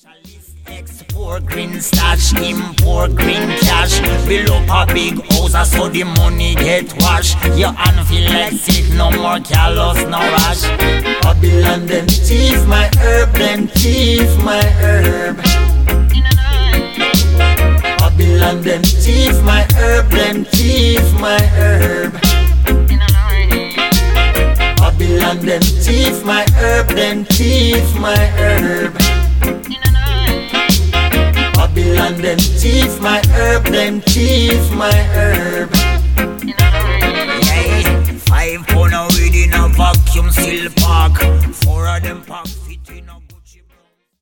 Export green stash, import green cash. Build up a big house so the money get washed. Your hand feel like sick, no more callous, no rush. Babylon them thief my herb, them thief my herb. Babylon them thief my herb, them thief my herb. Babylon them thief my herb, them thief my herb. Babylon them thief my herb, them thief my herb. Yeah, 5 pound of weed in a vacuum seal pack. 4 of them pack fit in a